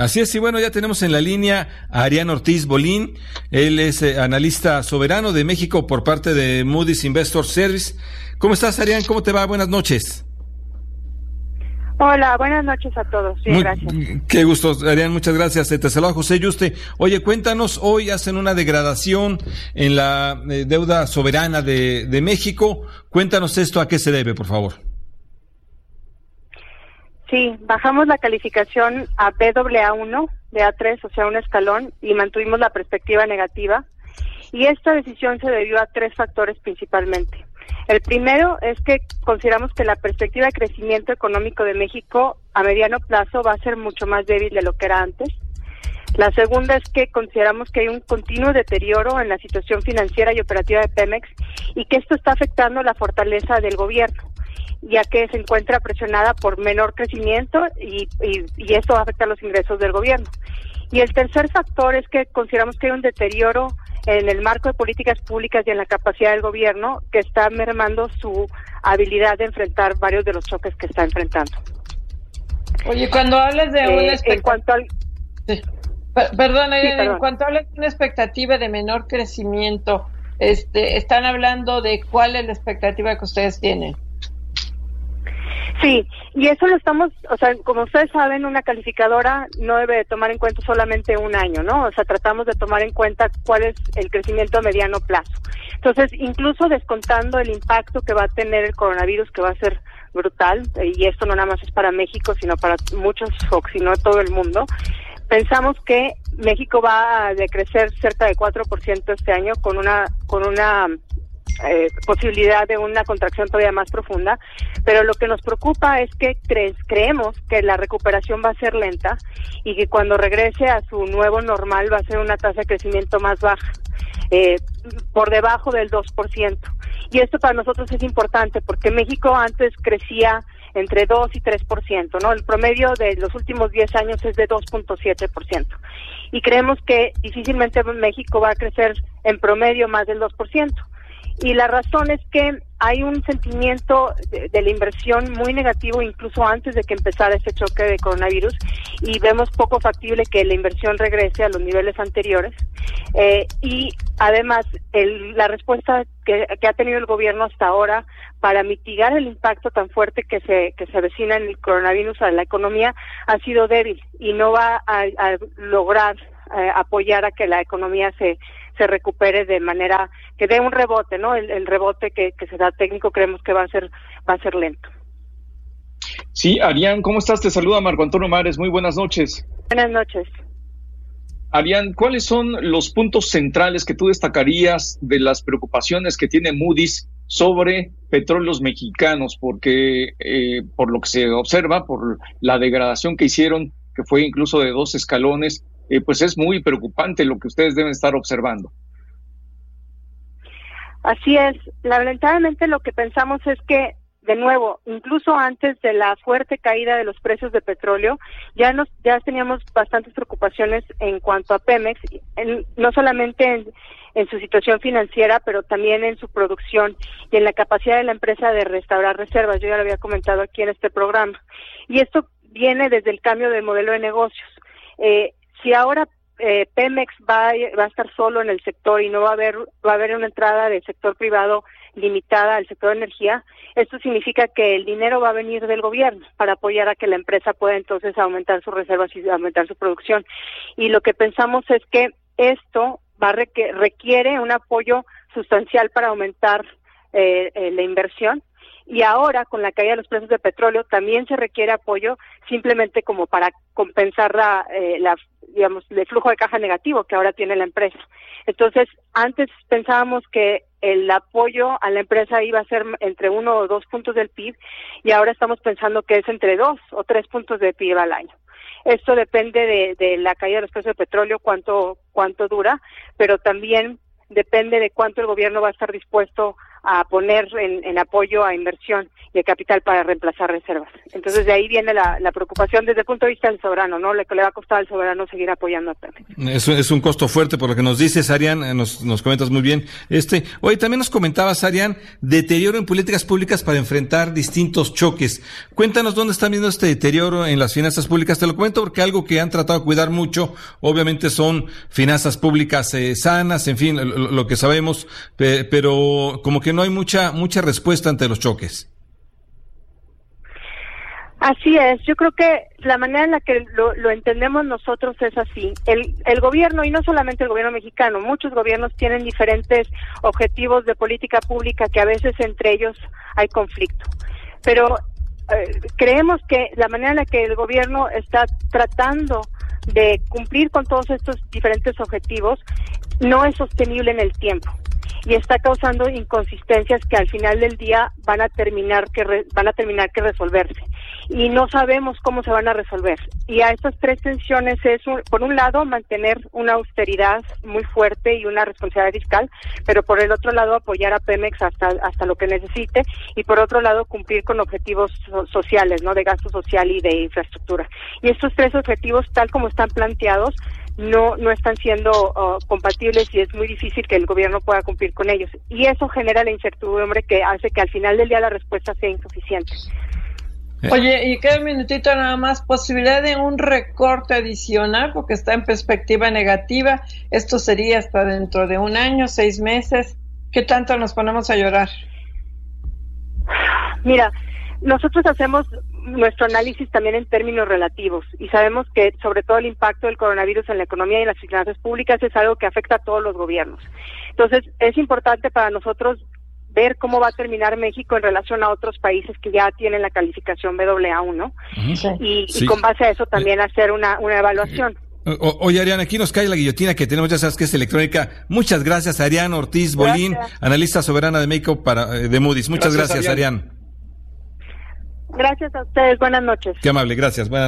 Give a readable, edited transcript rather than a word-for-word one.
Así es, y bueno, ya tenemos en la línea a Arián Ortiz Bolín. Él es analista soberano de México por parte de Moody's Investor Service. ¿Cómo estás, Arián? ¿Cómo te va? Buenas noches. Hola, buenas noches a todos. Sí, gracias. Qué gusto, Arián, muchas gracias. Te saluda José Yuste. Oye, cuéntanos, hoy hacen una degradación en la deuda soberana de México. Cuéntanos esto, ¿a qué se debe, por favor? Sí, bajamos la calificación a Baa1 de A3, o sea, un escalón, y mantuvimos la perspectiva negativa. Y esta decisión se debió a tres factores principalmente. El primero es que consideramos que la perspectiva de crecimiento económico de México a mediano plazo va a ser mucho más débil de lo que era antes. La segunda es que consideramos que hay un continuo deterioro en la situación financiera y operativa de Pemex y que esto está afectando la fortaleza del gobierno, ya que se encuentra presionada por menor crecimiento y esto va a afectar los ingresos del gobierno. Y el tercer factor es que consideramos que hay un deterioro en el marco de políticas públicas y en la capacidad del gobierno que está mermando su habilidad de enfrentar varios de los choques que está enfrentando. Oye, cuando hablas de una expectativa... En cuanto hablas de una expectativa de menor crecimiento, están hablando de cuál es la expectativa que ustedes tienen. Sí, y eso lo estamos, o sea, como ustedes saben, una calificadora no debe de tomar en cuenta solamente un año, ¿no? O sea, tratamos de tomar en cuenta cuál es el crecimiento a mediano plazo. Entonces, incluso descontando el impacto que va a tener el coronavirus, que va a ser brutal, y esto no nada más es para México, sino para muchos, o si no todo el mundo, pensamos que México va a decrecer cerca de 4% este año con una posibilidad de una contracción todavía más profunda, pero lo que nos preocupa es que creemos que la recuperación va a ser lenta y que cuando regrese a su nuevo normal va a ser una tasa de crecimiento más baja, por debajo del 2%. Y esto para nosotros es importante porque México antes crecía entre 2 y 3%, ¿no? El promedio de los últimos 10 años es de 2.7%. Y creemos que difícilmente México va a crecer en promedio más del 2%. Y la razón es que hay un sentimiento de la inversión muy negativo incluso antes de que empezara este choque de coronavirus y vemos poco factible que la inversión regrese a los niveles anteriores. Y además la respuesta que ha tenido el gobierno hasta ahora para mitigar el impacto tan fuerte que se avecina en el coronavirus a la economía ha sido débil y no va a lograr apoyar a que la economía se recupere de manera que dé un rebote, ¿no? El rebote que se da técnico creemos que va a ser lento. Sí, Arián, ¿cómo estás? Te saluda Marco Antonio Mares, muy buenas noches. Buenas noches. Arián, ¿cuáles son los puntos centrales que tú destacarías de las preocupaciones que tiene Moody's sobre petróleos mexicanos? Porque por lo que se observa, por la degradación que hicieron, que fue incluso de 2 escalones, pues es muy preocupante lo que ustedes deben estar observando. Así es. Lamentablemente lo que pensamos es que, de nuevo, incluso antes de la fuerte caída de los precios de petróleo, ya teníamos bastantes preocupaciones en cuanto a Pemex, no solamente en su situación financiera, pero también en su producción y en la capacidad de la empresa de restaurar reservas. Yo ya lo había comentado aquí en este programa. Y esto viene desde el cambio de modelo de negocios. Si ahora Pemex va a estar solo en el sector y no va a haber una entrada del sector privado limitada al sector de energía, esto significa que el dinero va a venir del gobierno para apoyar a que la empresa pueda entonces aumentar sus reservas y aumentar su producción. Y lo que pensamos es que esto requiere un apoyo sustancial para aumentar la inversión. Y ahora, con la caída de los precios de petróleo, también se requiere apoyo simplemente como para compensar el flujo de caja negativo que ahora tiene la empresa. Entonces, antes pensábamos que el apoyo a la empresa iba a ser entre 1 o 2 puntos del PIB y ahora estamos pensando que es entre 2 o 3 puntos de PIB al año. Esto depende de la caída de los precios de petróleo, cuánto dura, pero también depende de cuánto el gobierno va a estar dispuesto a poner en apoyo a inversión y de capital para reemplazar reservas. Entonces de ahí viene la preocupación desde el punto de vista del soberano, ¿no? Lo que le va a costar al soberano seguir apoyando a Pemex. Es un costo fuerte por lo que nos dices, Arián, nos comentas muy bien. Hoy también nos comentabas, Arián, deterioro en políticas públicas para enfrentar distintos choques. Cuéntanos dónde están viendo este deterioro en las finanzas públicas. Te lo comento porque algo que han tratado de cuidar mucho, obviamente son finanzas públicas sanas, en fin, lo que sabemos, pero como que no hay mucha respuesta ante los choques. Así es, yo creo que la manera en la que lo entendemos nosotros es así. El gobierno, y no solamente el gobierno mexicano, muchos gobiernos tienen diferentes objetivos de política pública que a veces entre ellos hay conflicto. Pero creemos que la manera en la que el gobierno está tratando de cumplir con todos estos diferentes objetivos no es sostenible en el tiempo. Y está causando inconsistencias que al final del día van a terminar que resolverse, y no sabemos cómo se van a resolver. Y a estas tres tensiones es, por un lado, mantener una austeridad muy fuerte y una responsabilidad fiscal, pero por el otro lado apoyar a Pemex hasta lo que necesite, y por otro lado cumplir con objetivos sociales, ¿no? De gasto social y de infraestructura. Y estos tres objetivos, tal como están planteados, no están siendo compatibles, y es muy difícil que el gobierno pueda cumplir con ellos. Y eso genera la incertidumbre que hace que al final del día la respuesta sea insuficiente. Oye, y queda un minutito nada más, posibilidad de un recorte adicional, porque está en perspectiva negativa. Esto sería hasta dentro de un año, 6 meses. ¿Qué tanto nos ponemos a llorar? Mira, nosotros hacemos nuestro análisis también en términos relativos, y sabemos que sobre todo el impacto del coronavirus en la economía y en las finanzas públicas es algo que afecta a todos los gobiernos. Entonces, es importante para nosotros ver cómo va a terminar México en relación a otros países que ya tienen la calificación Baa1, ¿no? Y con base a eso también hacer una evaluación. Oye, Arián, aquí nos cae la guillotina que tenemos, ya sabes que es electrónica. Muchas gracias, Arián Ortiz Bolín, analista soberana de México de Moody's. Muchas gracias, Arián. Gracias a ustedes, buenas noches. Qué amable, gracias. Buenas